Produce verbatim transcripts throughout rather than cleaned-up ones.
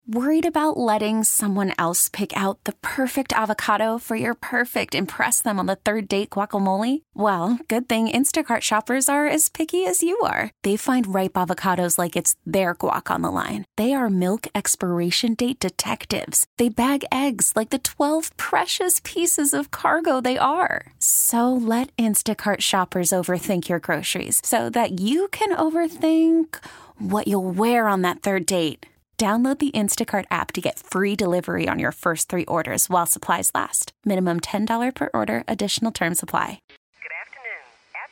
Worried about letting someone else pick out the perfect avocado for your perfect impress them on the third date guacamole? Well, good thing Instacart shoppers are as picky as you are. They find ripe avocados like it's their guac on the line. They are milk expiration date detectives. They bag eggs like the twelve precious pieces of cargo they are. So let Instacart shoppers overthink your groceries so that you can overthink what you'll wear on that third date. Download the Instacart app to get free delivery on your first three orders while supplies last. Minimum ten dollars per order. Additional terms apply. Good afternoon. At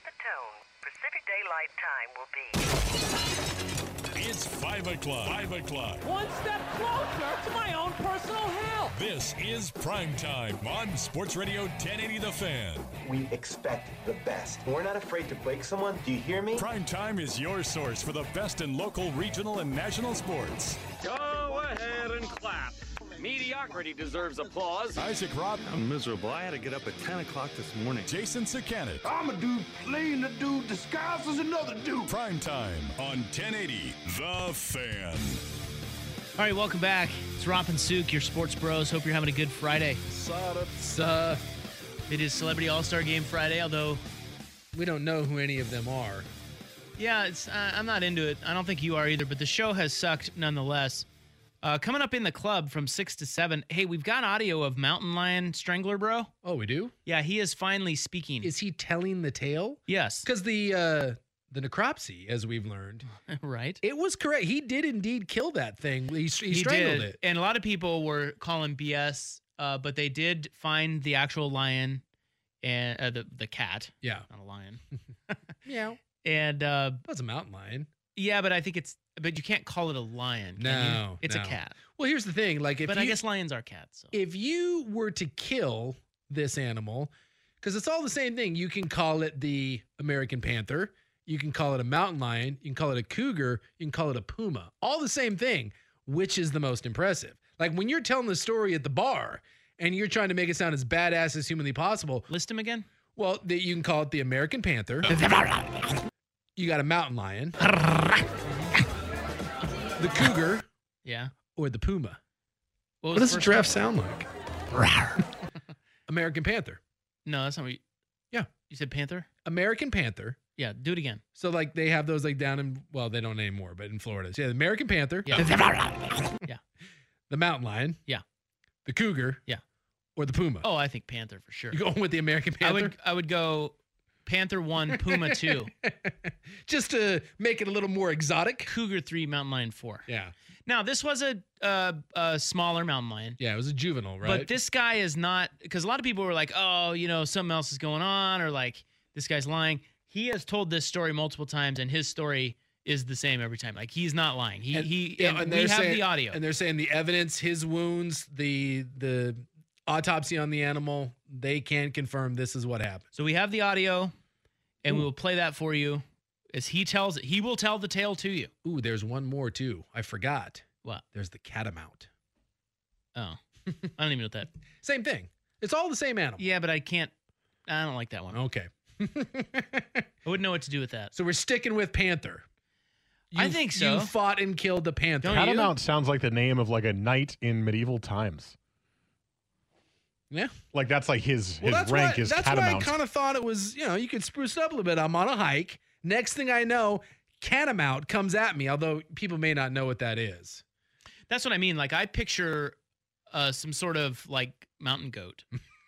the tone, Pacific Daylight Time will be... It's five o'clock. five o'clock. One step closer to my own personal hell. This is Prime Time on Sports Radio ten eighty The Fan. We expect the best. We're not afraid to break someone. Do you hear me? Prime Time is your source for the best in local, regional, and national sports. Go ahead and clap. Mediocrity deserves applause. Isaac Robb. I'm miserable. I had to get up at ten o'clock this morning. Jason Sakanik. I'm a dude playing a dude disguised as another dude. Prime Time on ten eighty The Fan. All right, welcome back. It's Romp and Souk, your sports bros. Hope you're having a good Friday. It's, uh, It is Celebrity All-Star Game Friday, although... we don't know who any of them are. Yeah, it's, uh, I'm not into it. I don't think you are either, but the show has sucked nonetheless. Uh, coming up in the club from six to seven, hey, we've got audio of Mountain Lion Strangler Bro. Oh, we do? Yeah, he is finally speaking. Is he telling the tale? Yes. Because the uh, the necropsy, as we've learned, right? It was correct. He did indeed kill that thing. He, he, He strangled did. it. And a lot of people were calling B S, uh, but they did find the actual lion and uh, the the cat. Yeah, not a lion. Meow. And uh, that's a mountain lion. Yeah, but I think it's. But you can't call it a lion. Can No, you? It's no. a cat. Well, here's the thing. Like, if but you, I guess lions are cats. So. If you were to kill this animal, because it's all the same thing, you can call it the American panther. You can call it a mountain lion. You can call it a cougar. You can call it a puma. All the same thing. Which is the most impressive? Like when you're telling the story at the bar and you're trying to make it sound as badass as humanly possible. List them again. Well, the, you can call it the American panther. You got a mountain lion. The cougar. Yeah. Or the puma. What, what does a giraffe sound like? American panther. No, that's not what you... Yeah. You said panther? American panther. Yeah, do it again. So, like, they have those, like, down in... Well, they don't anymore, but in Florida. So, yeah, the American panther. Yeah. Yeah. The mountain lion. Yeah. The cougar. Yeah. Or the puma. Oh, I think panther for sure. You going with the American panther? I would, I would go panther one, puma two. Just to make it a little more exotic. Cougar three, mountain lion four. Yeah. Now, this was a, uh, a smaller mountain lion. Yeah, it was a juvenile, right? But this guy is not, because a lot of people were like, oh, you know, something else is going on, or like, this guy's lying. He has told this story multiple times, and his story is the same every time. Like, he's not lying. He, and, he, yeah, and, and we have saying, the audio. And they're saying the evidence, his wounds, the the autopsy on the animal, they can confirm this is what happened. So we have the audio, and Ooh. we will play that for you as he tells it. He will tell the tale to you. Ooh, there's one more, too. I forgot. What? There's the catamount. Oh. I don't even know what that. Same thing. It's all the same animal. Yeah, but I can't. I don't like that one. Okay. I wouldn't know what to do with that. So we're sticking with panther. You, I think so. You fought and killed the panther. Don't Catamount sounds like the name of like a knight in medieval times. Yeah. Like that's like his, Well, his that's rank why, is that's catamount. why I kind of thought it was, you know, you could spruce it up a little bit. I'm on a hike. Next thing I know, catamount comes at me, although people may not know what that is. That's what I mean. Like, I picture uh, some sort of like mountain goat.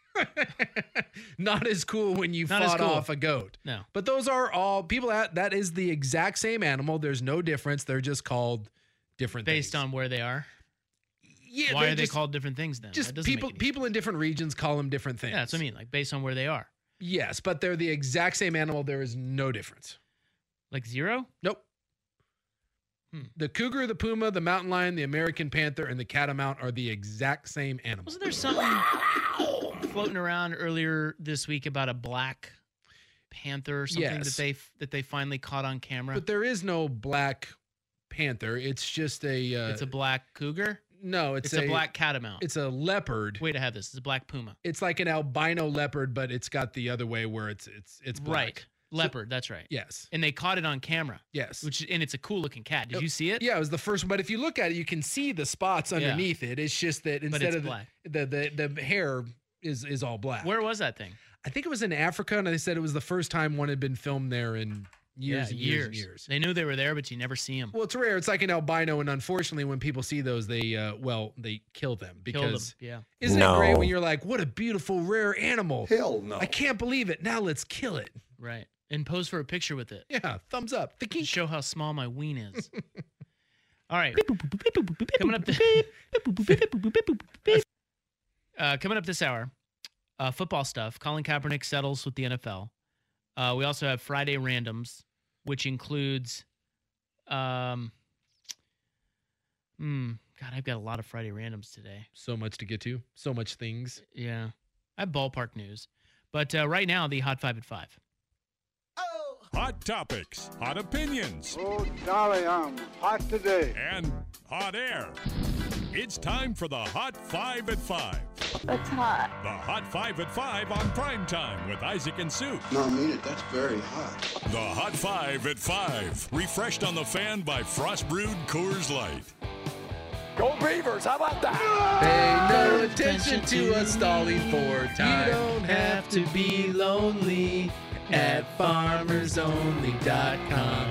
Not as cool when you Not as fought cool. off a goat. No. But those are all people at that is the exact same animal. There's no difference. They're just called different Based things. on where they are. Yeah, Why they're are they just- called different things then? That Just doesn't people make any people in different regions call them different things. Yeah, that's what I mean. Like, based on where they are. Yes, but they're the exact same animal. There is no difference. Like zero? Nope. Hmm. The cougar, the puma, the mountain lion, the American panther, and the catamount are the exact same animal. Wasn't there something floating around earlier this week about a black panther or something Yes. that they that they finally caught on camera? But there is no black panther. It's just a. Uh, it's a black cougar? no. It's, It's, a, black catamount. It's a leopard. Way to have this. It's a black puma. It's like an albino leopard, but it's got the other way where it's it's it's black. Right. Leopard, that's right. Yes. And they caught it on camera. Yes. Which and it's a cool looking cat. Did you see it? Yeah, it was the first one. But if you look at it, you can see the spots underneath it. It's just that instead it's of the, black. the the the hair is is all black. Where was that thing? I think it was in Africa, and they said it was the first time one had been filmed there in years yeah, and years and years. They knew they were there, but you never see them. Well, it's rare. It's like an albino, and unfortunately, when people see those, they uh, well, they kill them because Kill them. Yeah. isn't No. it great when you're like, what a beautiful rare animal? Hell no. I can't believe it. Now let's kill it. Right. And pose for a picture with it. Yeah, thumbs up. The To key. show how small my ween is. All right. Coming up the, uh, coming up this hour, uh, football stuff. Colin Kaepernick settles with the N F L. Uh, we also have Friday randoms, which includes, um, hmm, God, I've got a lot of Friday randoms today. So much to get to. So much things. Yeah, I have ballpark news, but uh, right now the hot five at five. Hot topics, hot opinions, Oh, golly, I'm hot today. and hot air. It's time for the Hot Five at Five. That's hot. The Hot Five at Five on Prime Time with Isaac and Sue. No, I mean it. That's very hot. The Hot Five at Five, refreshed on the fan by Frost Brewed Coors Light. Go Beavers, how about that? Pay no attention to us stalling for time. You don't have to be lonely at farmers only dot com.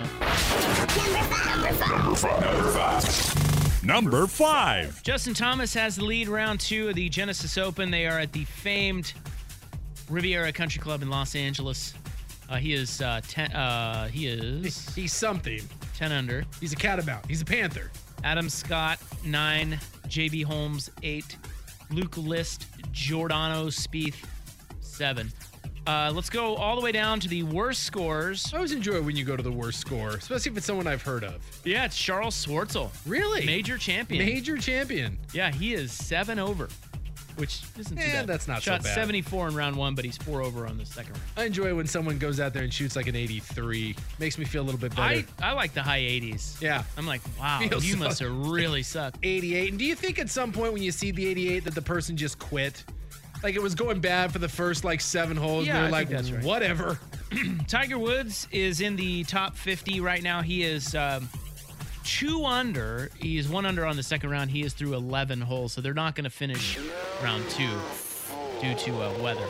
Number five. Justin Thomas has the lead round two of the Genesis Open. They are at the famed Riviera Country Club in Los Angeles. Uh, he is uh, ten. Uh, he is He's something. ten under. He's a catamount. He's a panther. Adam Scott nine. J B Holmes eight. Luke List, Giordano Spieth seven. Uh, let's go all the way down to the worst scores. I always enjoy when you go to the worst score, especially if it's someone I've heard of. Yeah, it's Charles Schwartzel. Really? Major champion. Major champion. Yeah, he is seven over, which isn't too Eh, bad. that's not so Shot bad. seventy-four in round one, but he's four over on the second round. I enjoy when someone goes out there and shoots like an eighty-three. Makes me feel a little bit better. I, I like the high eighties. yeah. I'm like, wow, Feels you so- must have really sucked. eighty-eight. And do you think at some point when you see the eighty-eight that the person just quit? Like it was going bad for the first like seven holes. Yeah, and they're I like, think that's right. whatever. Tiger Woods is in the top fifty right now. He is um, two under. He is one under on the second round. He is through eleven holes, so they're not going to finish round two due to uh, weather.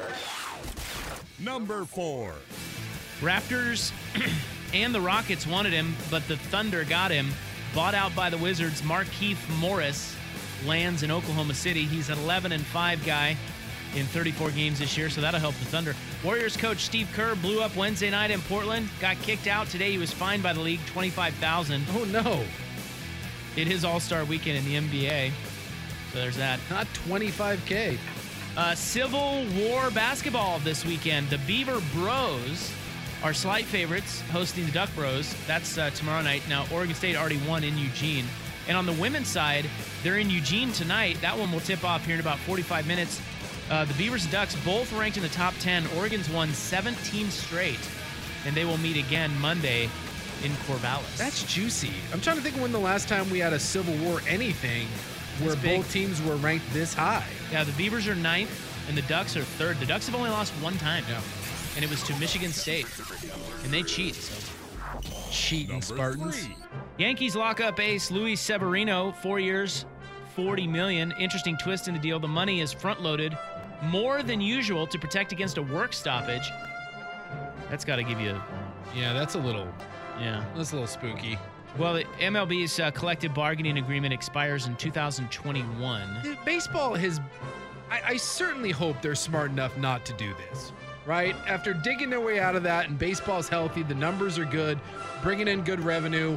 Number four. Raptors and the Rockets wanted him, but the Thunder got him. Bought out by the Wizards, Markieff Morris lands in Oklahoma City. He's an eleven and five guy in thirty-four games this year, so that'll help the Thunder. Warriors coach Steve Kerr blew up Wednesday night in Portland, got kicked out. Today he was fined by the league twenty-five thousand dollars. Oh, no. It is All-Star weekend in the N B A, so there's that. Not twenty-five K. Uh, Civil War basketball this weekend. The Beaver Bros are slight favorites hosting the Duck Bros. That's uh, tomorrow night. Now, Oregon State already won in Eugene. And on the women's side, they're in Eugene tonight. That one will tip off here in about forty-five minutes. Uh, the Beavers and Ducks both ranked in the top ten. Oregon's won seventeen straight, and they will meet again Monday in Corvallis. That's juicy. I'm trying to think of when the last time we had a Civil War anything where It's big. both teams were ranked this high. Yeah, the Beavers are ninth, and the Ducks are third. The Ducks have only lost one time, Yeah. and it was to Michigan State, and they cheat. So. Cheating Number Spartans. three. Yankees lock up ace Luis Severino, four years, forty million dollars. Interesting twist in the deal. The money is front-loaded more than usual to protect against a work stoppage. That's got to give you, a, Yeah, that's a little, yeah. that's a little spooky. Well, the M L B's uh, collective bargaining agreement expires in two thousand twenty-one. Baseball has, I, I certainly hope they're smart enough not to do this, right? After digging their way out of that and baseball's healthy, the numbers are good, bringing in good revenue.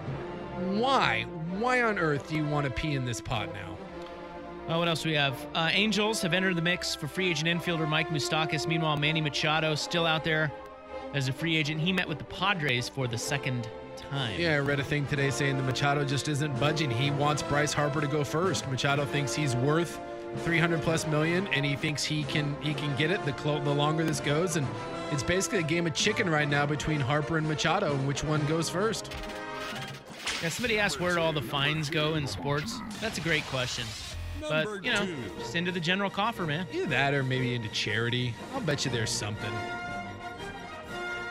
Why? Why on earth do you want to pee in this pot now? Oh, what else do we have? Uh, Angels have entered the mix for free agent infielder Mike Moustakas. Meanwhile, Manny Machado still out there as a free agent. He met with the Padres for the second time. Yeah, I read a thing today saying that Machado just isn't budging. He wants Bryce Harper to go first. Machado thinks he's worth three hundred plus million, and he thinks he can he can get it the clo- the longer this goes. And it's basically a game of chicken right now between Harper and Machado, and which one goes first. Yeah, somebody asked where do all the fines go in sports. That's a great question. Number But, you know, two. just into the general coffer, man. Either that or maybe into charity. I'll bet you there's something.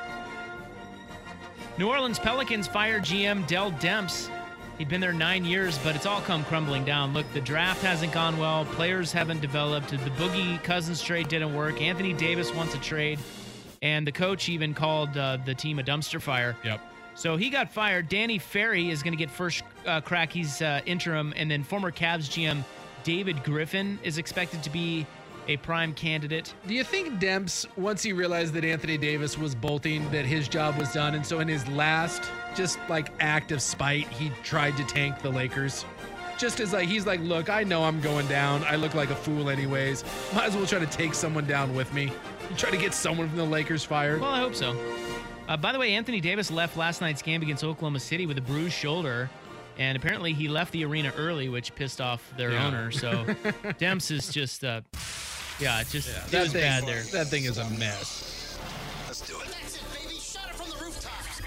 New Orleans Pelicans fired G M Dell Demps. He'd been there nine years, but it's all come crumbling down. Look, the draft hasn't gone well. Players haven't developed. The Boogie Cousins trade didn't work. Anthony Davis wants a trade. And the coach even called uh, the team a dumpster fire. Yep. So he got fired. Danny Ferry is going to get first uh, crack. He's uh, interim. And then former Cavs G M David Griffin is expected to be a prime candidate. Do you think Demps, once he realized that Anthony Davis was bolting, that his job was done, and so in his last, just like act of spite, he tried to tank the Lakers? Just as like, he's like, look, I know I'm going down. I look like a fool anyways. Might as well try to take someone down with me. Try to get someone from the Lakers fired. Well, I hope so. Uh, by the way, Anthony Davis left last night's game against Oklahoma City with a bruised shoulder. And apparently he left the arena early, which pissed off their Yeah. owner. So Demps is just, uh, yeah, it just Yeah, it that was thing, bad there. That thing is a mess. Let's do it. That's it, baby. Shut it from the rooftops.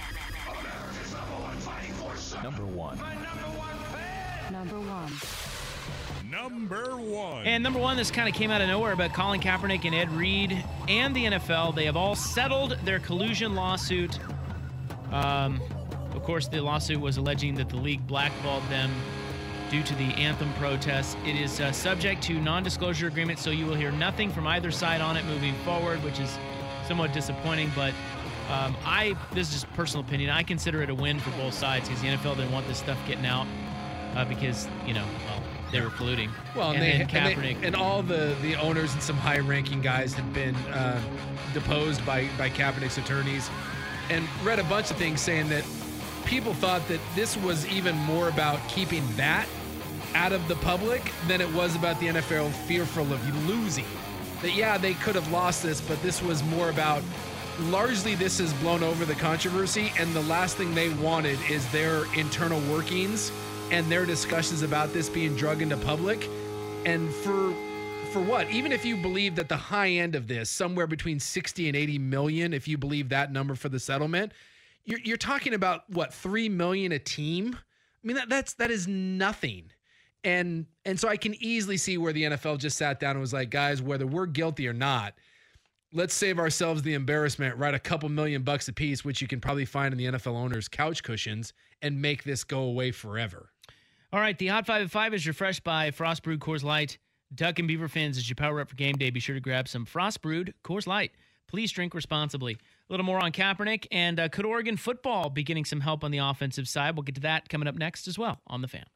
Number one. Number one. Number one. And number one, this kind of came out of nowhere, but Colin Kaepernick and Ed Reed and the N F L, they have all settled their collusion lawsuit. Um, of course, the lawsuit was alleging that the league blackballed them due to the anthem protests. It is uh, subject to non-disclosure agreement, so you will hear nothing from either side on it moving forward, which is somewhat disappointing. But um, I, this is just personal opinion, I consider it a win for both sides because the N F L didn't want this stuff getting out uh, because, you know, well, they were colluding. Well, and, and they, then and, Kaepernick. they, and all the, the owners and some high-ranking guys had been uh, deposed by, by Kaepernick's attorneys, and read a bunch of things saying that people thought that this was even more about keeping that out of the public than it was about the N F L fearful of losing. That, yeah, they could have lost this, but this was more about, largely this has blown over the controversy, and the last thing they wanted is their internal workings and their discussions about this being drug into public. And for for what? Even if you believe that the high end of this, somewhere between sixty and eighty million, if you believe that number for the settlement, you're, you're talking about, what, three million a team? I mean, that that's that is nothing. And and so I can easily see where the N F L just sat down and was like, guys, whether we're guilty or not, let's save ourselves the embarrassment, write a couple million bucks a piece, which you can probably find in the N F L owners' couch cushions, and make this go away forever. All right, the Hot Five at Five is refreshed by Frost Brewed Coors Light. Duck and Beaver fans, as you power up for game day, be sure to grab some Frost Brewed Coors Light. Please drink responsibly. A little more on Kaepernick, and uh, could Oregon football be getting some help on the offensive side? We'll get to that coming up next as well on The Fan.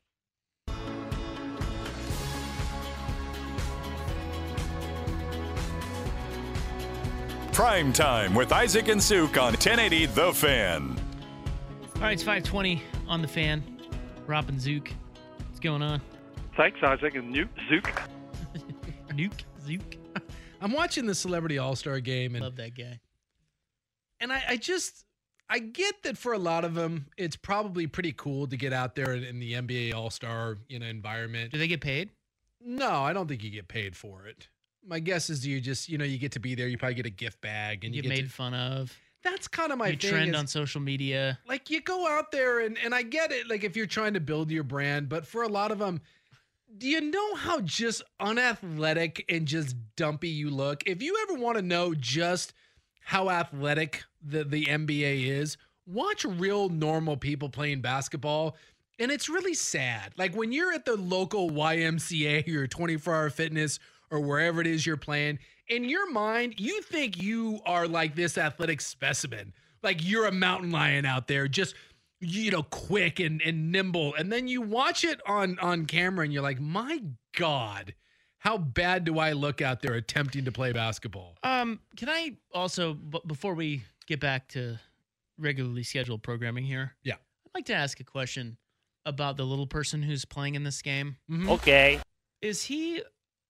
Prime Time with Isaac and Zook on ten eighty The Fan. All right, it's five twenty on The Fan. Rob and Zook, what's going on? Thanks, Isaac and Nuke Zook. Nuke Zook. I'm watching the Celebrity All-Star Game, and love that guy. And I, I just, I get that for a lot of them, it's probably pretty cool to get out there in, in the N B A All-Star, you know, environment. Do they get paid? No, I don't think you get paid for it. My guess is you just, you know, you get to be there. You probably get a gift bag, and you, you get get made to, fun of. That's kind of my you thing. trend is, on social media. Like, you go out there, and and I get it. Like, if you're trying to build your brand, but for a lot of them, do you know how just unathletic and just dumpy you look? If you ever want to know just how athletic the, the N B A is, watch real normal people playing basketball, and it's really sad. Like, when you're at the local Y M C A or twenty-four hour fitness or wherever it is you're playing, in your mind, you think you are like this athletic specimen. Like, you're a mountain lion out there, just, you know, quick and, and nimble. And then you watch it on, on camera and you're like, my God, how bad do I look out there attempting to play basketball? Um, can I also, b- before we get back to regularly scheduled programming here, yeah, I'd like to ask a question about the little person who's playing in this game. Mm-hmm. Okay. Is he,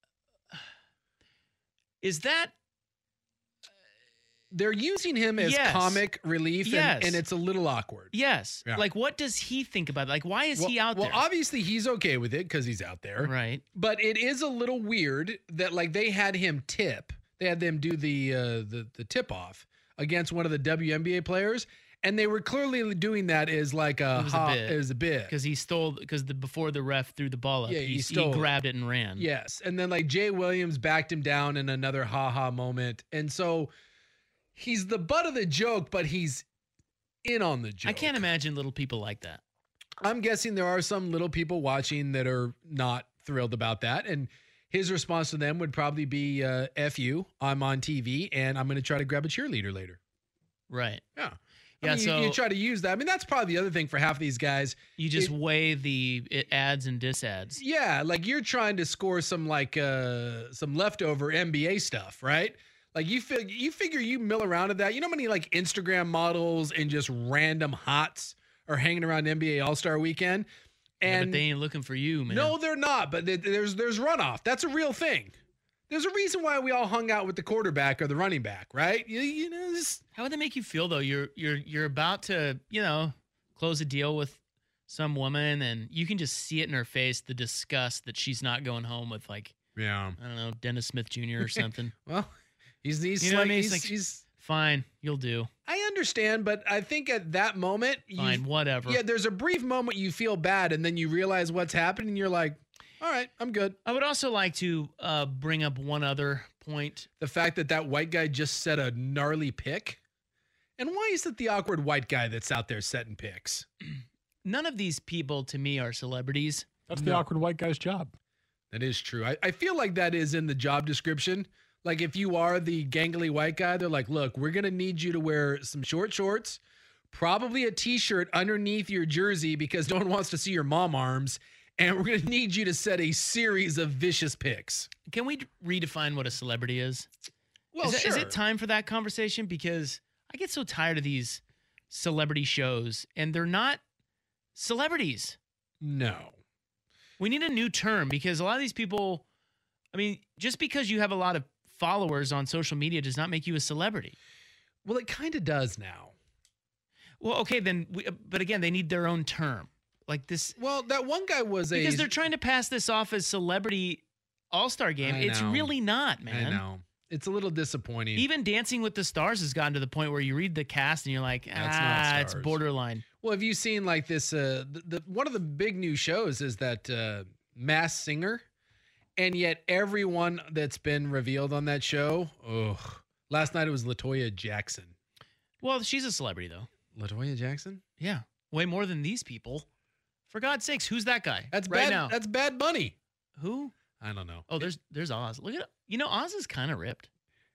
is that, they're using him as yes. comic relief, and, yes. and it's a little awkward. Yes. Yeah. Like, what does he think about it? Like, why is well, he out well, there? Well, obviously he's okay with it because he's out there. Right. But it is a little weird that, like, they had him tip. They had them do the uh, the the tip off against one of the W N B A players, and they were clearly doing that as like a It was ha- a bit. It was a bit Because he stole, because the before the ref threw the ball up, Yeah, he, he he, stole it. grabbed it and ran. Yes, and then like Jay Williams backed him down in another ha ha moment, and so he's the butt of the joke, but he's in on the joke. I can't imagine little people like that. I'm guessing there are some little people watching that are not thrilled about that. And his response to them would probably be, uh, F you, I'm on T V, and I'm going to try to grab a cheerleader later. Right. Yeah. I Yeah, mean, so you, you try to use that. I mean, that's probably the other thing for half of these guys. You just It- weigh the it ads and disads. Yeah, like you're trying to score some like uh some leftover N B A stuff, right? Like you fig- you figure you mill around at that. You know how many like Instagram models and just random hots are hanging around N B A All-Star Weekend? Yeah, And but they ain't looking for you, man. no, they're not. But th- there's there's runoff. That's a real thing. There's a reason why we all hung out with the quarterback or the running back, right? You, you know, this, How would that make you feel though? You're you're you're about to, you know, close a deal with some woman and you can just see it in her face, the disgust that she's not going home with like, yeah, I don't know, Dennis Smith Junior or something. well, he's he's You know what I like, mean? It's he's, like- he's Fine, you'll do. I understand, but I think at that moment, you- Fine, whatever. Yeah, there's a brief moment you feel bad, and then you realize what's happening, and you're like, all right, I'm good. I would also like to uh, bring up one other point. The fact that that white guy just set a gnarly pick. And why is it the awkward white guy that's out there setting picks? None of these people to me are celebrities. That's the No. awkward white guy's job. That is true. I, I feel like that is in the job description. Like if you are the gangly white guy, they're like, look, we're going to need you to wear some short shorts, probably a t-shirt underneath your jersey because no one wants to see your mom arms. And we're going to need you to set a series of vicious picks. Can we redefine what a celebrity is? Well, is, it, sure. is it time for that conversation? Because I get so tired of these celebrity shows, and they're not celebrities. No. We need a new term because a lot of these people, I mean, just because you have a lot of followers on social media does not make you a celebrity. Well, it kind of does now. Well, okay, then, we, but again, they need their own term. Like this. Well, that one guy was a... Because they're trying to pass this off as celebrity all-star game. I It's know. really not, man. I know. It's a little disappointing. Even Dancing with the Stars has gotten to the point where you read the cast and you're like, That's ah, not it's stars." borderline. Well, have you seen like this? Uh, the, the one of the big new shows is that uh, Masked Singer, and yet everyone that's been revealed on that show. Ugh. Last night it was LaToya Jackson. Well, she's a celebrity though. LaToya Jackson? Yeah, way more than these people. For God's sakes, who's that guy? That's right bad. now. That's Bad Bunny. Who? I don't know. Oh, there's there's Oz. Look at you know Oz is kind of ripped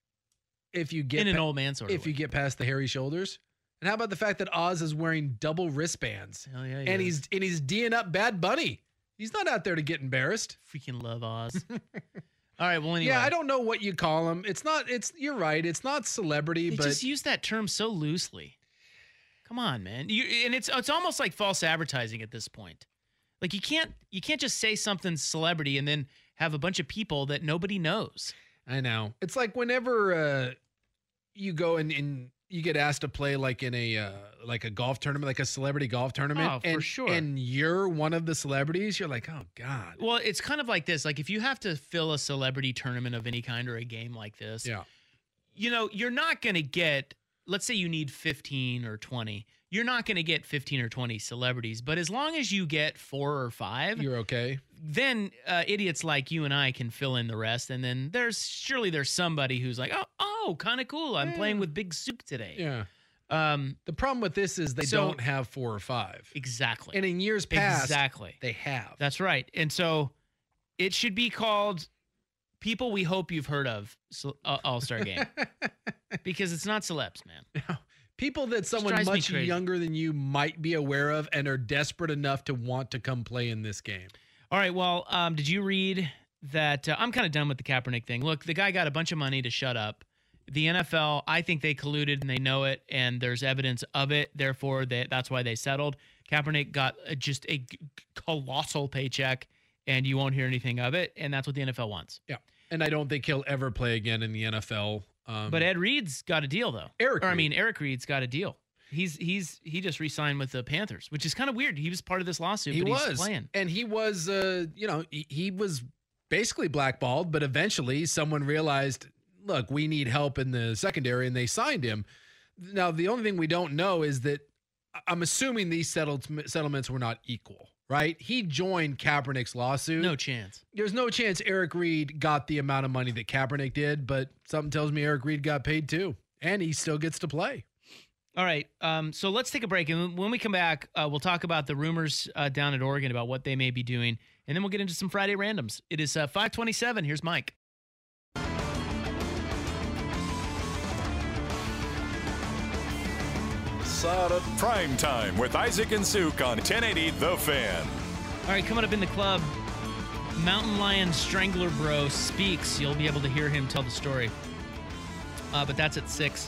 If you get in an pa- old man sort of if way. you get past the hairy shoulders. And how about the fact that Oz is wearing double wristbands? Hell yeah, he and is. he's and he's D'ing up Bad Bunny. He's not out there to get embarrassed. Freaking love Oz. All right, well anyway. Yeah, I don't know what you call him. It's not. It's you're right. It's not celebrity, They but just use that term so loosely. Come on, man. You and it's it's almost like false advertising at this point. Like you can't you can't just say something's celebrity and then have a bunch of people that nobody knows. I know. It's like whenever uh, you go and, and you get asked to play like in a uh, like a golf tournament, like a celebrity golf tournament. Oh, for and, sure. And you're one of the celebrities. You're like, oh God. Well, it's kind of like this. Like if you have to fill a celebrity tournament of any kind or a game like this, Yeah. you know, you're not going to get, let's say you need fifteen or twenty. You're not going to get fifteen or twenty celebrities, but as long as you get four or five, You're okay. then uh, idiots like you and I can fill in the rest. And then there's surely there's somebody who's like, oh, oh, kind of cool. I'm Yeah. playing with Big Souk today. Yeah. Um, The problem with this is they So- don't have four or five. exactly. And in years past, Exactly. they have. That's right. And so it should be called People We Hope You've Heard of so- uh, All-Star Game. Because it's not celebs, man. People that someone drives me much crazy. younger than you might be aware of and are desperate enough to want to come play in this game. All right. Well, um, did you read that? Uh, I'm kind of done with the Kaepernick thing. Look, the guy got a bunch of money to shut up. The N F L, I think they colluded and they know it, and there's evidence of it. Therefore, they, that's why they settled. Kaepernick got a, just a g- colossal paycheck, and you won't hear anything of it. And that's what the N F L wants. Yeah. And I don't think he'll ever play again in the N F L. Um, But Ed Reed's got a deal, though. Eric or I Reed. mean, Eric Reed's got a deal. He's he's he just re-signed with the Panthers, which is kind of weird. He was part of this lawsuit, he but was he's playing. and he was, uh, you know, he, he was basically blackballed. But eventually, someone realized, look, we need help in the secondary, and they signed him. Now, the only thing we don't know is that I'm assuming these settled, settlements were not equal, right? He joined Kaepernick's lawsuit. No chance. There's no chance Eric Reed got the amount of money that Kaepernick did, but something tells me Eric Reed got paid too, and he still gets to play. All right. Um, so let's take a break. And when we come back, uh, we'll talk about the rumors uh, down at Oregon about what they may be doing. And then we'll get into some Friday randoms. It is uh, five twenty-seven. Here's Mike. Prime Time with Isaac and Suk on ten eighty The Fan. All right, coming up in the club, Mountain Lion Strangler Bro speaks. You'll be able to hear him tell the story. Uh, but that's at six.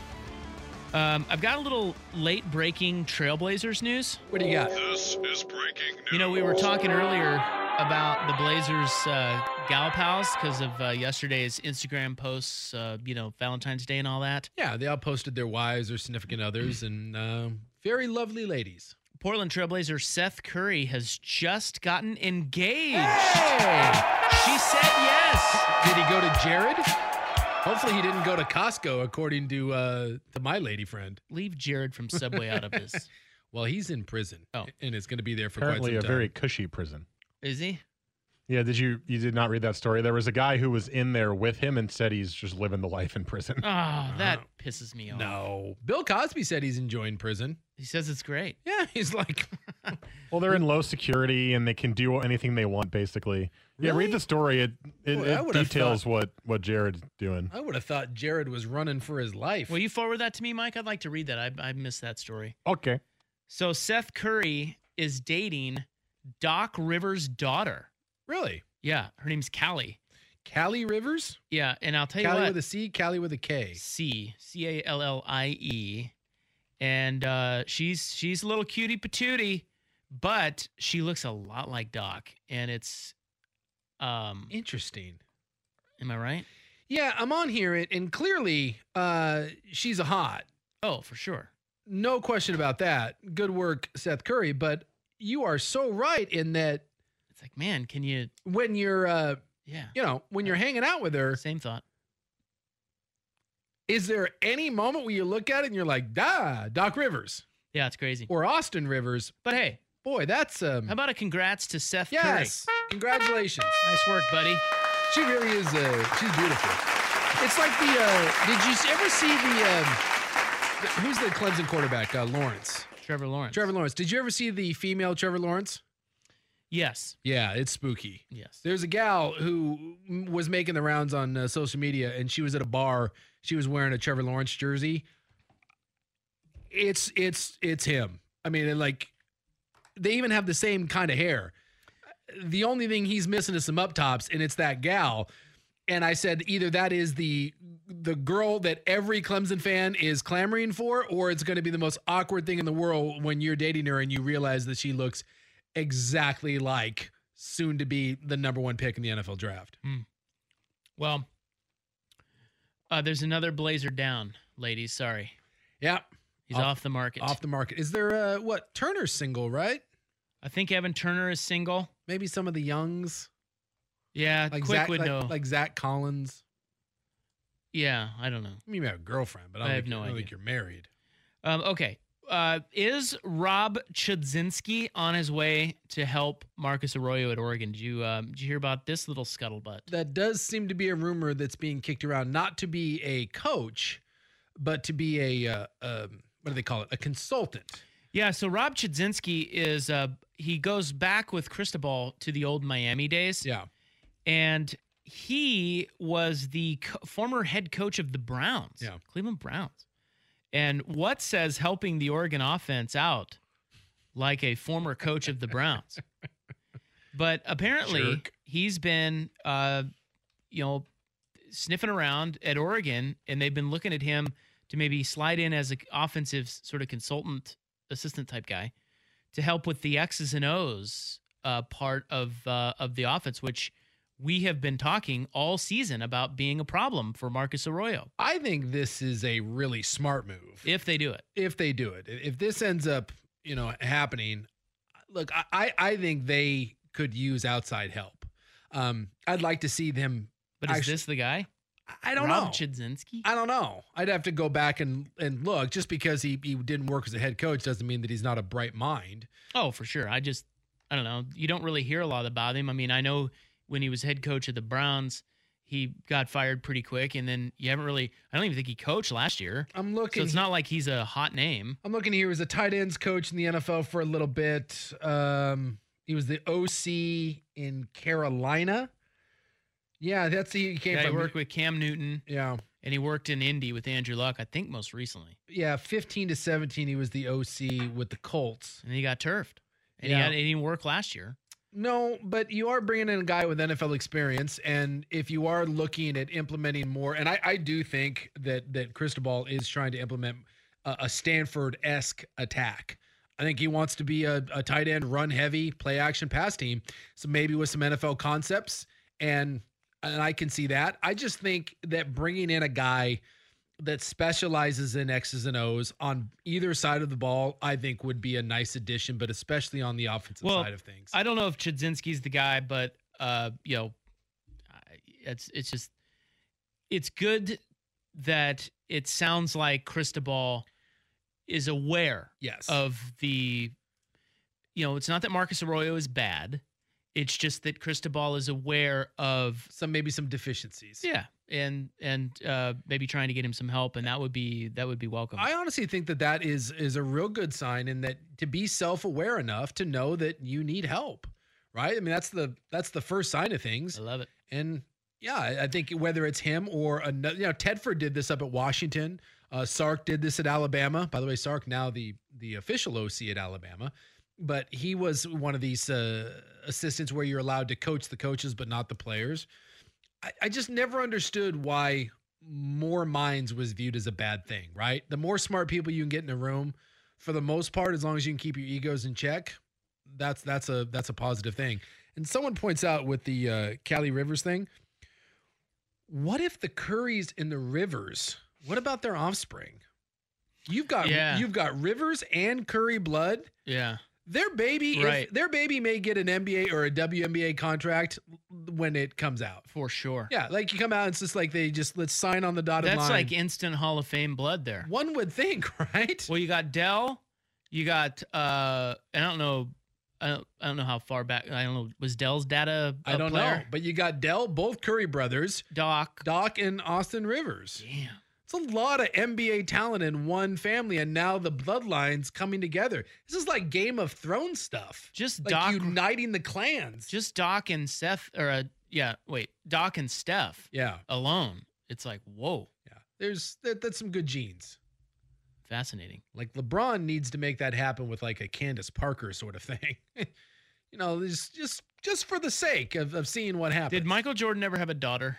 Um, I've got a little late-breaking Trailblazers news. What do you got? This is breaking news. You know, we were talking earlier about the Blazers uh, gal pals because of uh, yesterday's Instagram posts, uh, you know, Valentine's Day and all that. Yeah, they all posted their wives or significant others and uh, very lovely ladies. Portland Trailblazer Seth Curry has just gotten engaged. Hey! She said yes. Did he go to Jared? Hopefully he didn't go to Costco, according to uh, to my lady friend. Leave Jared from Subway out of this. Well, he's in prison. Oh. And it's going to be there for Apparently quite a some time. very cushy prison. Is he? Yeah, did you you did not read that story? There was a guy who was in there with him and said he's just living the life in prison. Oh, that pisses me off. No. Bill Cosby said he's enjoying prison. He says it's great. Yeah, he's like... Well, they're in low security and they can do anything they want, basically. Yeah, Really? read the story. It it, Boy, I it would've details thought- what, what Jared's doing. I would have thought Jared was running for his life. Will you forward that to me, Mike? I'd like to read that. I, I missed that story. Okay. So Seth Curry is dating Doc Rivers' daughter. Really? Yeah, her name's Callie. Callie Rivers? Yeah, and I'll tell you Callie what. with a C, Callie with a K. C C A L L I E, and uh, she's she's a little cutie patootie, but she looks a lot like Doc, and it's um. Interesting. Am I right? Yeah, I'm on here, and, and clearly uh, she's a hot. Oh, for sure. No question about that. Good work, Seth Curry. But you are so right in that It's like, man, can you? when you're, uh, Yeah. you know, when you're hanging out with her, Same thought. is there any moment where you look at it and you're like, "Da, Doc Rivers," Yeah, it's crazy. or Austin Rivers? But hey, Boy, that's um. how about a congrats to Seth yes, congratulations. Curry? Nice work, buddy. She really is. Uh, she's beautiful. It's like the. Uh, did you ever see the? Um, the who's the Clemson quarterback? Uh, Lawrence. Trevor Lawrence. Trevor Lawrence. Did you ever see the female Trevor Lawrence? Yes. Yeah, it's spooky. Yes. There's a gal who was making the rounds on uh, social media, and she was at a bar. She was wearing a Trevor Lawrence jersey. It's it's it's him. I mean, and like, they even have the same kind of hair. The only thing he's missing is some up tops, and it's that gal. And I said, either that is the the girl that every Clemson fan is clamoring for, or it's going to be the most awkward thing in the world when you're dating her and you realize that she looks exactly like soon to be the number one pick in the N F L draft. Mm. Well, uh, there's another Blazer down, ladies. Sorry. Yeah. He's off, off the market. Off the market. Is there, uh, what, Turner's single, right? I think Evan Turner is single. Maybe some of the youngs. Yeah, like Quick Zach, would like, know. Like Zach Collins. Yeah, I don't know. I mean, you have a girlfriend, but I, don't I have think, no I don't idea. think you're married. Um, okay. Uh, is Rob Chudzinski on his way to help Marcus Arroyo at Oregon? Did you um, did you hear about this little scuttlebutt? That does seem to be a rumor that's being kicked around, not to be a coach, but to be a, uh, um, what do they call it? A consultant. Yeah, so Rob Chudzinski is, uh, he goes back with Cristobal to the old Miami days. Yeah. And he was the co- former head coach of the Browns, yeah. Cleveland Browns. And what says helping the Oregon offense out like a former coach of the Browns? But apparently Jerk. he's been, uh, you know, sniffing around at Oregon, and they've been looking at him to maybe slide in as an offensive sort of consultant, assistant type guy to help with the X's and O's uh, part of uh, of the offense, which we have been talking all season about being a problem for Marcus Arroyo. I think this is a really smart move. If they do it. If they do it. If this ends up, you know, happening, look, I, I think they could use outside help. Um, I'd like to see them. But is actually, this the guy? I don't Rob know. Chudzinski? I don't know. I'd have to go back and, and look. Just because he, he didn't work as a head coach doesn't mean that he's not a bright mind. Oh, for sure. I just, I don't know. You don't really hear a lot about him. I mean, I know when he was head coach of the Browns, he got fired pretty quick, and then you haven't really. I don't even think he coached last year. I'm looking. So it's not like he's a hot name. I'm looking here. He was a tight ends coach in the N F L for a little bit. Um, he was the O C in Carolina. Yeah, that's the he came Yeah, from. he worked with Cam Newton. Yeah. And he worked in Indy with Andrew Luck, I think most recently. Yeah, fifteen to seventeen, he was the O C with the Colts. And he got turfed. And Yeah. he, had, he didn't work last year. No, but you are bringing in a guy with N F L experience, and if you are looking at implementing more, and I, I do think that that Cristobal is trying to implement a, a Stanford-esque attack. I think he wants to be a, a tight end, run-heavy, play-action pass team, so maybe with some N F L concepts, and and I can see that. I just think that bringing in a guy that specializes in X's and O's on either side of the ball, I think would be a nice addition, but especially on the offensive well, side of things. I don't know if Chudzinski's the guy, but uh, you know, it's it's just it's good that it sounds like Cristobal is aware yes. of the, you know, it's not that Marcus Arroyo is bad. It's just that Cristobal is aware of some maybe some deficiencies. Yeah, and and uh, maybe trying to get him some help, and that would be that would be welcome. I honestly think that that is is a real good sign, in that to be self-aware enough to know that you need help, right? I mean, that's the that's the first sign of things. I love it. And yeah, I I think whether it's him or another, you know, Tedford did this up at Washington. Uh, Sark did this at Alabama. By the way, Sark now the the official O C at Alabama. But he was one of these uh, assistants where you're allowed to coach the coaches, but not the players. I, I just never understood why more minds was viewed as a bad thing, right? The more smart people you can get in a room, for the most part, as long as you can keep your egos in check, that's that's a that's a positive thing. And someone points out with the uh, Callie Rivers thing, what if the Currys and the Rivers, what about their offspring? You've got yeah. you've got Rivers and Curry blood. Yeah. Their baby, right. if their baby may get an N B A or a W N B A contract when it comes out. For sure. Yeah, like you come out and it's just like they just let's sign on the dotted That's line. like instant Hall of Fame blood there. One would think, right? Well, you got Dell, you got uh, I don't know, I don't, I don't know how far back. I don't know. Was Dell's dad a, a I don't player? know, but you got Dell, both Curry brothers, Doc, Doc, and Austin Rivers. Damn. It's a lot of N B A talent in one family, and now the bloodlines coming together. This is like Game of Thrones stuff. Just like Doc uniting the clans. Just Doc and Seth, or uh, yeah, wait, Doc and Steph. Yeah, alone. It's like whoa. Yeah, there's that, that's some good genes. Fascinating. Like LeBron needs to make that happen with like a Candace Parker sort of thing. You know, just just just for the sake of, of seeing what happens. Did Michael Jordan ever have a daughter?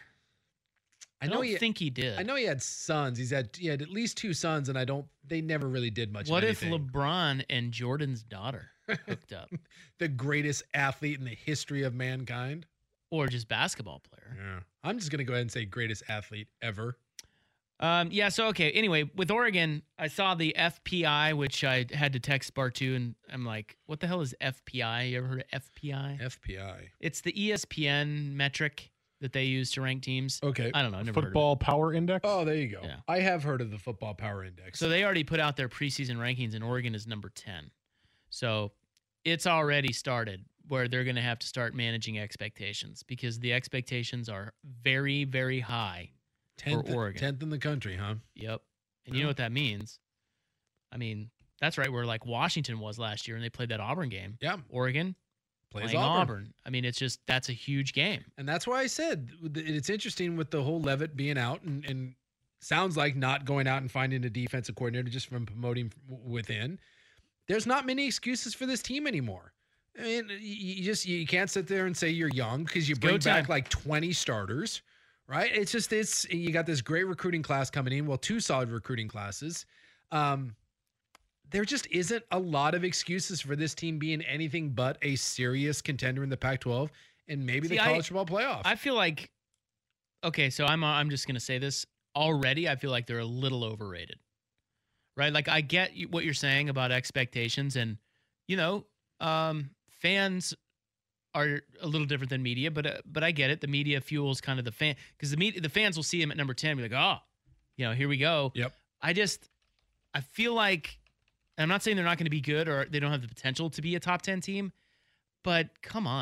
I, I know don't he, think he did. I know he had sons. He's had he had at least two sons, and I don't. They never really did much. What of if anything. LeBron and Jordan's daughter hooked up? The greatest athlete in the history of mankind, or just basketball player? Yeah, I'm just gonna go ahead and say greatest athlete ever. Um, yeah. So okay. Anyway, with Oregon, I saw the F P I, which I had to text Bartu, and I'm like, "What the hell is F P I? You ever heard of F P I?" F P I. It's the E S P N metric that they use to rank teams. Okay. I don't know. I never Football heard of it. Power Index. Oh, there you go. Yeah. I have heard of the Football Power Index. So they already put out their preseason rankings, and Oregon is number ten. So it's already started where they're going to have to start managing expectations, because the expectations are very, very high tenth, for Oregon. tenth in the country, huh? Yep. And you know what that means? I mean, that's right where like Washington was last year, and they played that Auburn game. Yeah. Oregon Plays playing Auburn. Auburn. I mean, it's just that's a huge game. And that's why I said it's interesting with the whole Levitt being out, and, and sounds like not going out and finding a defensive coordinator just from promoting within. There's not many excuses for this team anymore. I mean, you just you can't sit there and say you're young because you It's bring go time. back like twenty starters, right? It's just it's you got this great recruiting class coming in. Well, two solid recruiting classes. Um, there just isn't a lot of excuses for this team being anything but a serious contender in the Pac twelve and maybe See, the I- college football playoff. I feel like okay, so I'm uh, I'm just gonna say this already. I feel like they're a little overrated, right? Like I get you- what you're saying about expectations, and you know, um, fans are a little different than media, but uh, but I get it. The media fuels kind of the fan because the media, the fans will see him at number ten, and be like, oh, you know, here we go. Yep. I just I feel like I'm not saying they're not going to be good or they don't have the potential to be a top ten team, but come on.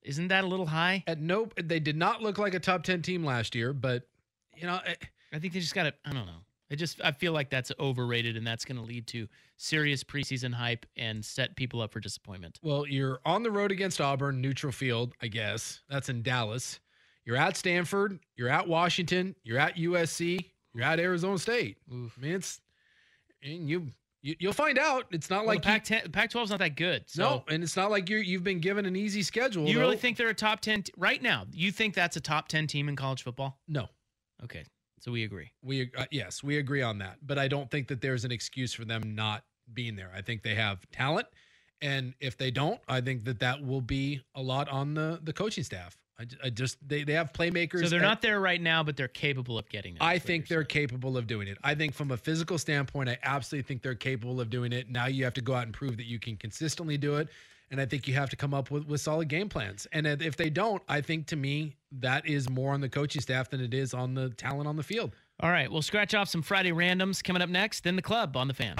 Isn't that a little high? At nope, they did not look like a top ten team last year, but you know, I, I think they just got to. I don't know. I just I feel like that's overrated, and that's going to lead to serious preseason hype and set people up for disappointment. Well, you're on the road against Auburn, neutral field, I guess. That's in Dallas. You're at Stanford. You're at Washington. You're at U S C. You're at Arizona State. Oof. I mean, it's and you. You, you'll find out. It's not well, like the Pac ten, Pac twelve is not that good. So. No, and it's not like you're you've been given an easy schedule. You though. really think they're a top ten t- right now? You think that's a top ten team in college football? No. Okay, so we agree. We uh, yes, we agree on that. But I don't think that there's an excuse for them not being there. I think they have talent, and if they don't, I think that that will be a lot on the the coaching staff. I, I just they, they have playmakers. So they're at, not there right now, but they're capable of getting there. I think they're saying. capable of doing it. I think from a physical standpoint, I absolutely think they're capable of doing it. Now you have to go out and prove that you can consistently do it. And I think you have to come up with, with solid game plans. And if they don't, I think to me, that is more on the coaching staff than it is on the talent on the field. All right, we'll scratch off some Friday randoms coming up next. Then the club on the Fan.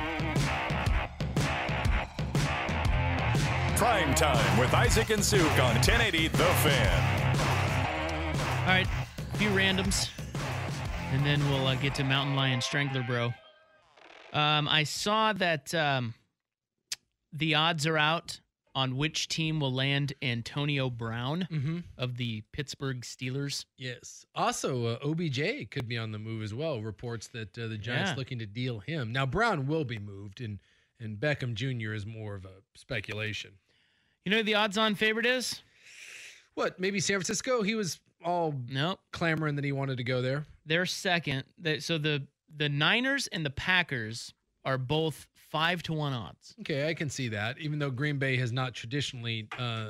Prime Time with Isaac and Suk on ten eighty The Fan. All right, a few randoms, and then we'll uh, get to Mountain Lion Strangler Bro. Um, I saw that um, the odds are out on which team will land Antonio Brown mm-hmm. of the Pittsburgh Steelers. Yes. Also, uh, O B J could be on the move as well. Reports that uh, the Giants Yeah. looking to deal him. Now, Brown will be moved, and, and Beckham Junior is more of a speculation. You know who the odds-on favorite is? What, maybe San Francisco? He was all nope. clamoring that he wanted to go there. They're second. They, so the the Niners and the Packers are both five to one odds. Okay, I can see that. Even though Green Bay has not traditionally, uh,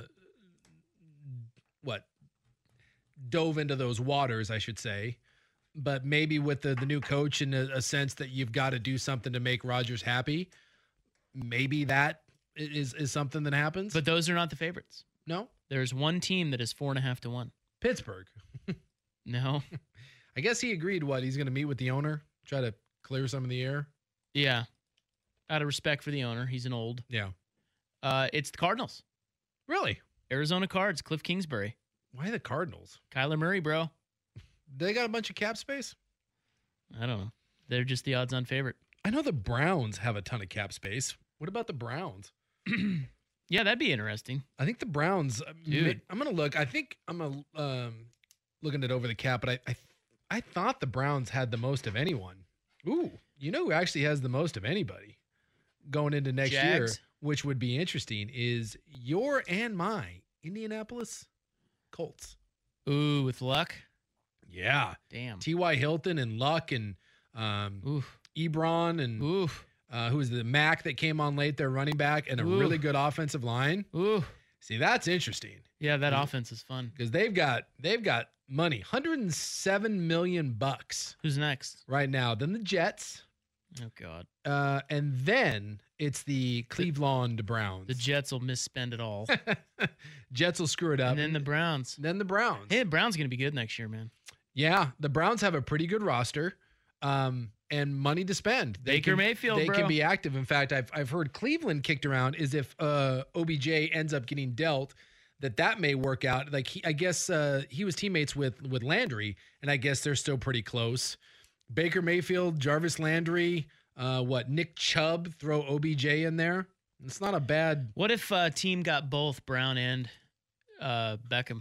what, dove into those waters, I should say. But maybe with the, the new coach and a, a sense that you've got to do something to make Rodgers happy, maybe that is is something that happens. But those are not the favorites. No? There's one team that is four and a half to one. Pittsburgh. No. I guess he agreed, what, he's going to meet with the owner, try to clear some of the air? Yeah. Out of respect for the owner. He's an old. Yeah. Uh, it's the Cardinals. Really? Arizona Cards, Cliff Kingsbury. Why the Cardinals? Kyler Murray, bro. They got a bunch of cap space? I don't know. They're just the odds-on favorite. I know the Browns have a ton of cap space. What about the Browns? Yeah, that'd be interesting. I think the Browns. Dude. I'm gonna look. I think I'm gonna, um, looking at over the cap, but I, I I thought the Browns had the most of anyone. Ooh, you know who actually has the most of anybody going into next Jags. year, which would be interesting, is your and my Indianapolis Colts. Ooh, with Luck. Yeah, damn. T Y. Hilton and Luck and um, Oof. Ebron and Oof. Uh, who was the Mac that came on late, their running back, and a Ooh. really good offensive line. Ooh. See, that's interesting. Yeah, that mm-hmm. offense is fun because they've got they've got money, one hundred seven million bucks. Who's next right now? Then the Jets. Oh God. Uh, and then it's the Cleveland the, Browns. The Jets will misspend it all. Jets will screw it up. And then the Browns. Then the Browns. Hey, the Browns are gonna be good next year, man. Yeah, the Browns have a pretty good roster. Um, and money to spend. They Baker can, Mayfield, They bro. can be active. In fact, I've I've heard Cleveland kicked around is if uh, O B J ends up getting dealt, that that may work out. Like he, I guess uh, he was teammates with with Landry, and I guess they're still pretty close. Baker Mayfield, Jarvis Landry, uh, what Nick Chubb, throw O B J in there. It's not a bad. What if uh, team got both Brown and uh, Beckham?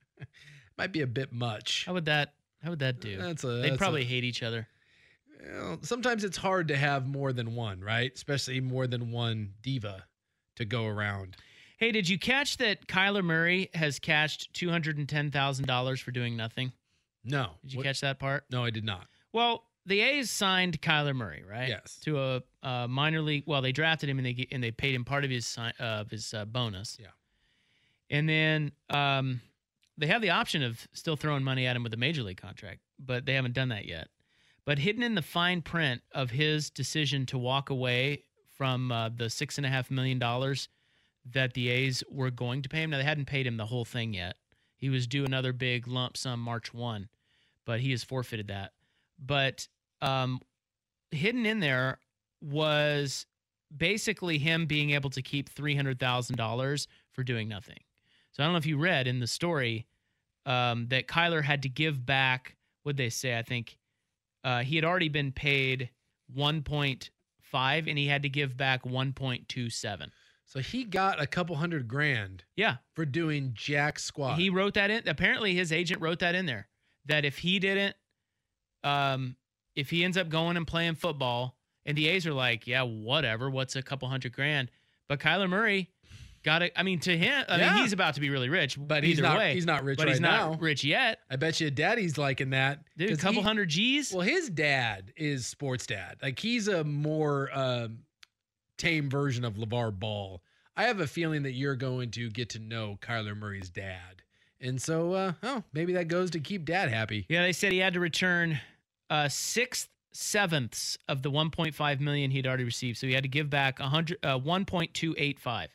Might be a bit much. How would that? How would that do? That's a. They'd that's probably a, hate each other. You know, sometimes it's hard to have more than one, right? Especially more than one diva to go around. Hey, did you catch that Kyler Murray has cashed two hundred ten thousand dollars for doing nothing? No. Did you what? catch that part? No, I did not. Well, the A's signed Kyler Murray, right? Yes. To a, a minor league. Well, they drafted him and they and they paid him part of his uh, of his uh, bonus. Yeah. And then um, they have the option of still throwing money at him with a major league contract, but they haven't done that yet. But hidden in the fine print of his decision to walk away from uh, the six and a half million dollars that the A's were going to pay him. Now, they hadn't paid him the whole thing yet. He was due another big lump sum March first, but he has forfeited that. But um, hidden in there was basically him being able to keep three hundred thousand dollars for doing nothing. So I don't know if you read in the story um, that Kyler had to give back, what'd they say? I think uh, he had already been paid one point five and he had to give back one point two seven. So he got a couple hundred grand Yeah. for doing jack squat. He wrote that in. Apparently his agent wrote that in there, that if he didn't, um, if he ends up going and playing football, and the A's are like, yeah, whatever, what's a couple hundred grand? But Kyler Murray got it. I mean, to him, I Yeah. mean, he's about to be really rich, but he's either not. way. He's not rich but right he's now. not rich yet. I bet you Daddy's liking that. Dude, a 'Cause couple he- hundred G's. Well, his dad is sports dad. Like he's a more um, tame version of LeVar Ball. I have a feeling that you're going to get to know Kyler Murray's dad, and so uh, oh, maybe that goes to keep Dad happy. Yeah, they said he had to return uh, six sevenths of the one point five million he'd already received, so he had to give back one hundred, uh, one point two eight five,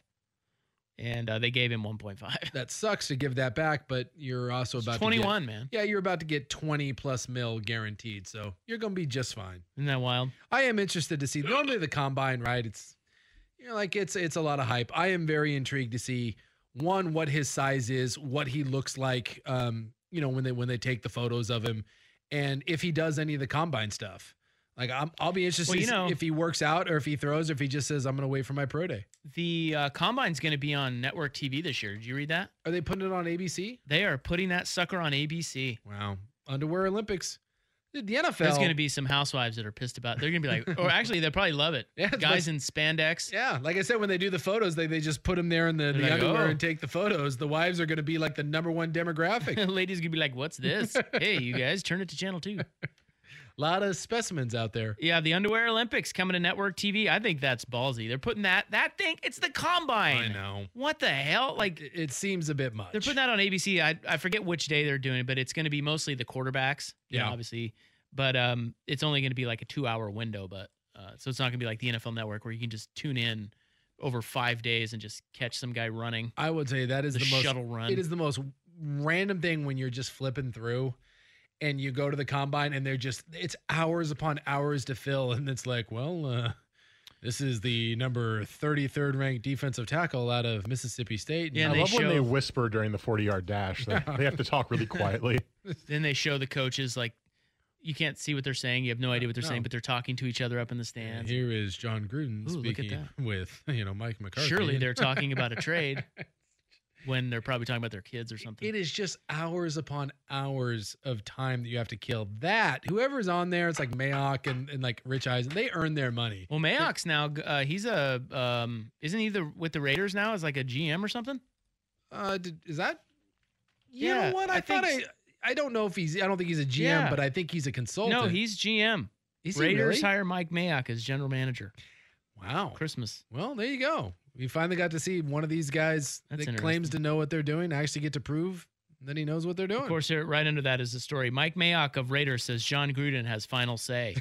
and uh, they gave him one point five. That sucks to give that back, but you're also about twenty-one, to get, man. Yeah, you're about to get twenty plus mil guaranteed, so you're going to be just fine. Isn't that wild? I am interested to see. Normally the combine, right? It's you know like it's it's a lot of hype. I am very intrigued to see one what his size is, what he looks like. Um, you know when they when they take the photos of him, and if he does any of the combine stuff. Like I'm, I'll be interested Well, you to see know- if he works out or if he throws or if he just says I'm going to wait for my pro day. The uh, combine's going to be on network T V this year. Did you read that? Are they putting it on A B C? They are putting that sucker on A B C. Wow, underwear Olympics. Dude, the N F L. There's going to be some housewives that are pissed about it. They're going to be like, or actually, they'll probably love it. Yeah, it's Guys like- in spandex. Yeah, like I said, when they do the photos, they, they just put them there in the, the like, underwear oh. and take the photos. The wives are going to be like the number one demographic. Ladies going to be like, what's this? Hey, you guys, turn it to channel two. A lot of specimens out there. Yeah, the Underwear Olympics coming to network T V. I think that's ballsy. They're putting that that thing. It's the combine. I know. What the hell? Like It, it seems a bit much. they're putting that on A B C. I I forget which day they're doing it, but it's going to be mostly the quarterbacks. you know, Yeah. obviously. But um, it's only going to be like a two-hour window. But uh, so it's not going to be like the N F L Network where you can just tune in over five days and just catch some guy running. I would say that is The the, most shuttle run. It is the most random thing when you're just flipping through and you go to the combine and they're just it's hours upon hours to fill and it's like, well, uh, this is the number thirty-third ranked defensive tackle out of Mississippi State. Yeah, I and they love when show- they whisper during the forty-yard dash. They, they have to talk really quietly. Then they show the coaches like you can't see what they're saying. You have no idea what they're No. saying, but they're talking to each other up in the And stands. here is John Gruden Ooh, look at speaking with you know Mike McCarthy. Surely they're talking about a trade when they're probably talking about their kids or something. It is just hours upon hours of time that you have to kill. That whoever's on there, it's like Mayock and, and like Rich Eisen, they earn their money. Well, Mayock's now uh, he's a um, isn't he the with the Raiders now as like a G M or something? Uh, did, is that? You Yeah, know what? I, I thought think I. I don't know if he's. I don't think he's a G M, Yeah. but I think he's a consultant. No, he's G M. Is he Raiders really? hire Mike Mayock as general manager. Wow. Christmas. Well, there you go. We finally got to see one of these guys That's that claims to know what they're doing actually get to prove that he knows what they're doing. Of course, here, right under that is the story. Mike Mayock of Raiders says John Gruden has final say.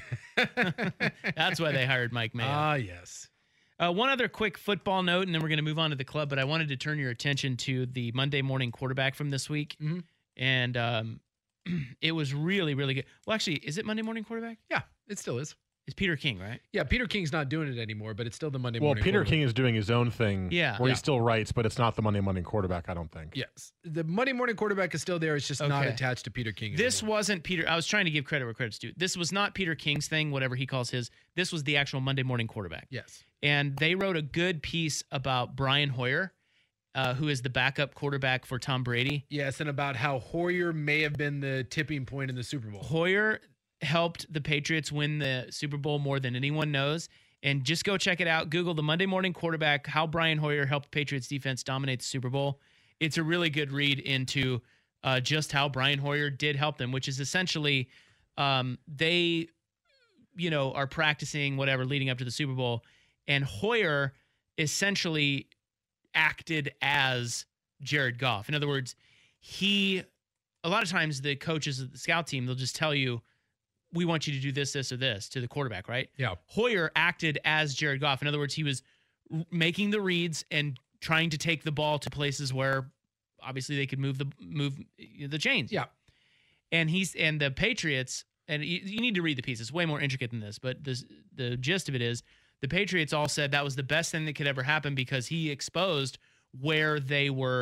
That's why they hired Mike Mayock. Ah, yes. Uh, one other quick football note, and then we're going to move on to the club. But I wanted to turn your attention to the Monday morning quarterback from this week, Mhm. and um, it was really, really good. Well, actually, is it Monday morning quarterback? Yeah, it still is. It's Peter King, right? Yeah, Peter King's not doing it anymore, but it's still the Monday Well, morning. Peter quarterback. King is doing his own thing. Yeah. Where Yeah. he still writes, but it's not the Monday morning quarterback, I don't think. Yes, the Monday morning quarterback is still there. It's just not Okay. attached to Peter King. This anymore. wasn't Peter. I was trying to give credit where credit's due. This was not Peter King's thing, whatever he calls his. This was the actual Monday morning quarterback. Yes. And they wrote a good piece about Brian Hoyer, uh, who is the backup quarterback for Tom Brady. Yes, and about how Hoyer may have been the tipping point in the Super Bowl. Hoyer helped the Patriots win the Super Bowl more than anyone knows. And just go check it out. Google the Monday morning quarterback, how Brian Hoyer helped Patriots defense dominate the Super Bowl. It's a really good read into uh, just how Brian Hoyer did help them, which is essentially um, they, you know, are practicing whatever leading up to the Super Bowl. And Hoyer essentially acted as Jared Goff. In other words, he, a lot of times the coaches of the scout team, they'll just tell you, we want you to do this, this, or this to the quarterback, right? Yeah. Hoyer acted as Jared Goff. In other words, he was r- making the reads and trying to take the ball to places where obviously they could move the move the chains. Yeah. And he's and the Patriots, and you, you need to read the piece. It's way more intricate than this, but this, the gist of it is the Patriots all said that was the best thing that could ever happen because he exposed where they were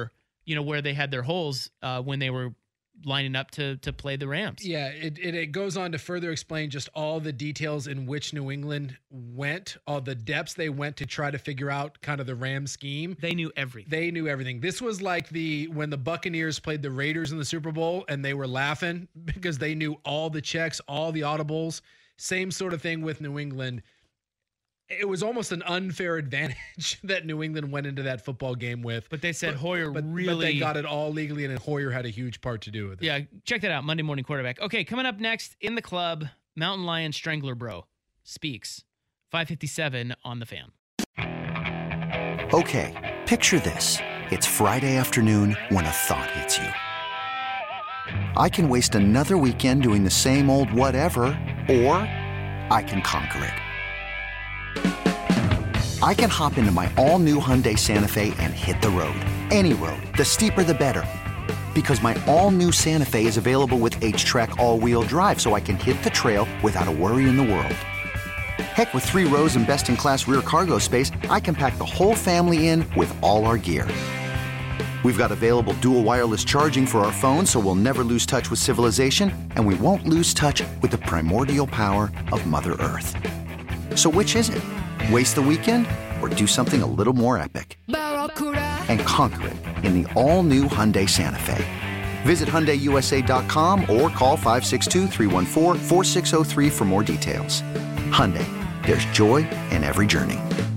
you know, where they had their holes uh, when they were lining up to to play the Rams. Yeah, it, it it goes on to further explain just all the details in which New England went, all the depths they went to try to figure out kind of the Rams scheme. They knew everything. They knew everything. This was like the when the Buccaneers played the Raiders in the Super Bowl and they were laughing because they knew all the checks, all the audibles. Same sort of thing with New England. It was almost an unfair advantage that New England went into that football game with. But they said but, Hoyer but, really... But they got it all legally, and Hoyer had a huge part to do with it. Yeah, check that out, Monday Morning Quarterback. Okay, coming up next, in the club, Mountain Lion Strangler Bro speaks. five fifty-seven on The Fan. Okay, picture this. It's Friday afternoon when a thought hits you. I can waste another weekend doing the same old whatever, or I can conquer it. I can hop into my all-new Hyundai Santa Fe and hit the road. Any road. The steeper, the better. Because my all-new Santa Fe is available with H-Track all-wheel drive, so I can hit the trail without a worry in the world. Heck, with three rows and best-in-class rear cargo space, I can pack the whole family in with all our gear. We've got available dual wireless charging for our phones, so we'll never lose touch with civilization, and we won't lose touch with the primordial power of Mother Earth. So which is it? Waste the weekend or do something a little more epic? And conquer it in the all-new Hyundai Santa Fe. Visit Hyundai U S A dot com or call five six two, three one four, four six zero three for more details. Hyundai, there's joy in every journey.